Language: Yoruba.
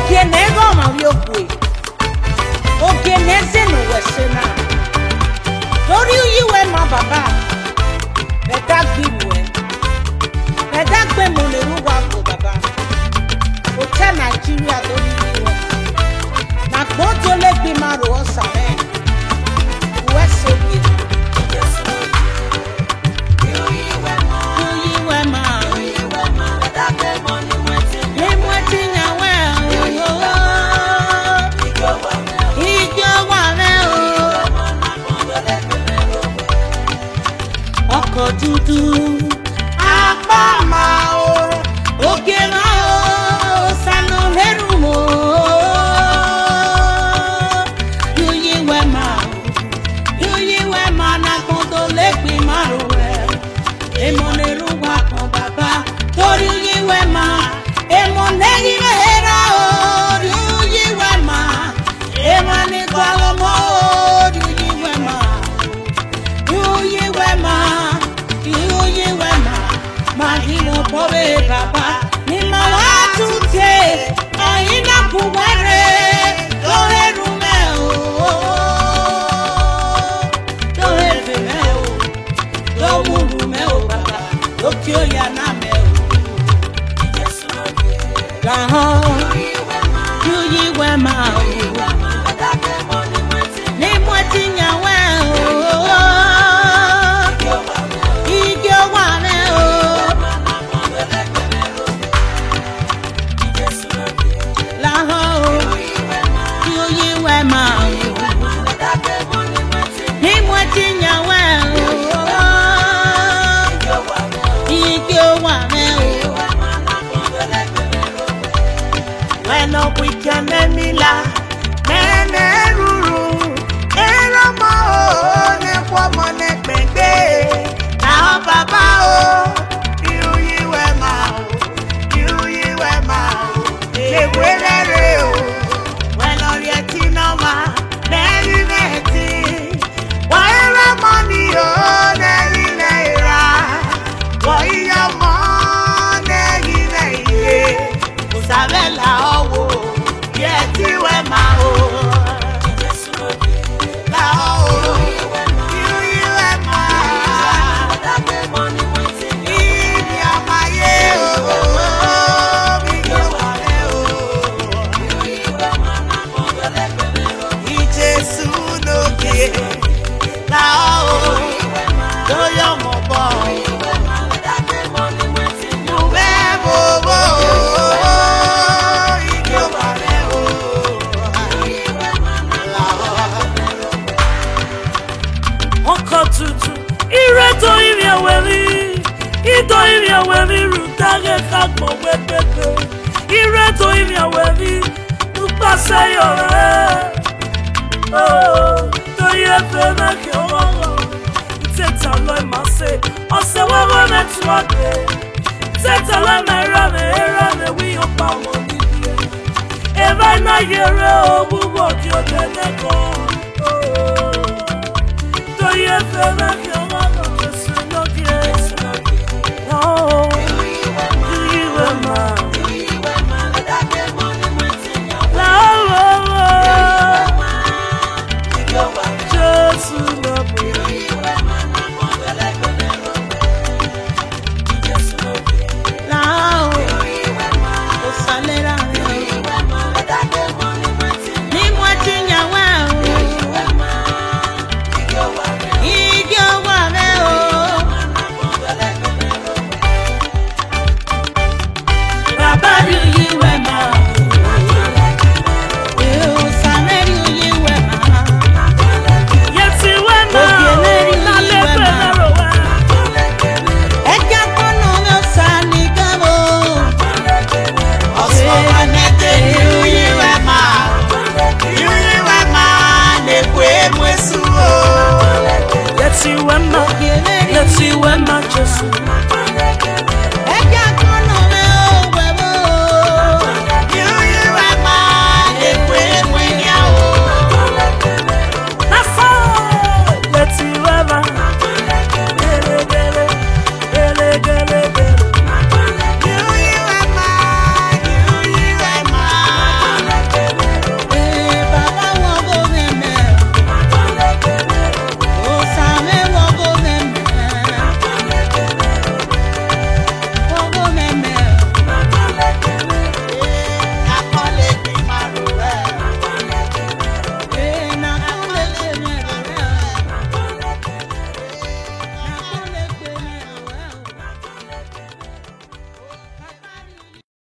oge nego ma wiokwe oge neze no wesena lórí yiwe ma baba beta gbiwe beta gbe mo le ruwa ko baba o te Nigeria lórí yiwe na gbon to le gbe ma ro osare wese bi Dudu apa mau oke mau sanu herumo yuyi we ma na kondo legbe maruwe emoneru wa kan baba tori yuyi we ma emoneri hera o yuyi we ma emani kwalomo yuyi we ma Mahino pobe baba ni mawatu te aina kuware dohe rumeo dohe vimeo domu rumeo baba dokyo ya nameo laho yuyi wema ni mwati nyawe Mila nene ruru eromo ne kwomo ne gbegbe na baba o yuyiwe ma le werere o welori etina ma neri neti wa eromo ni o neri neira wa iyamo neri neire usabela owo You